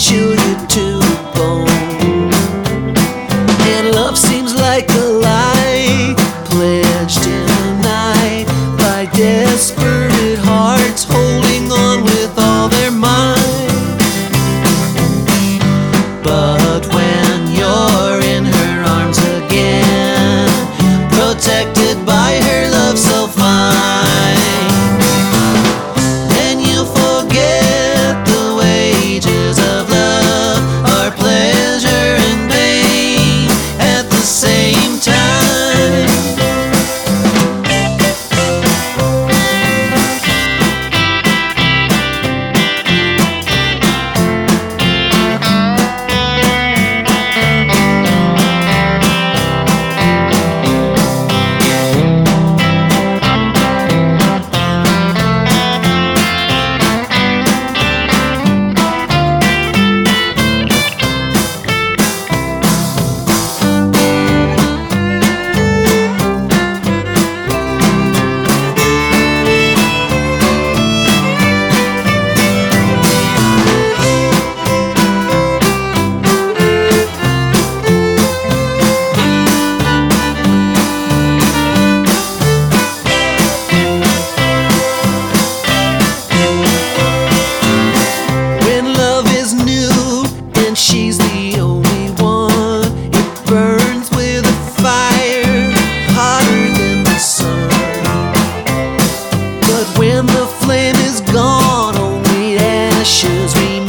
chill you to the bone. And love seems like a lie pledged in the night by desperate hearts holding on with all their might. But when you're in her arms again, protected by her love so fine, then you forget the wages of love are pleasure and pain at the same time. She's the only one. It burns with a fire hotter than the sun. But when the flame is gone, only ashes remain.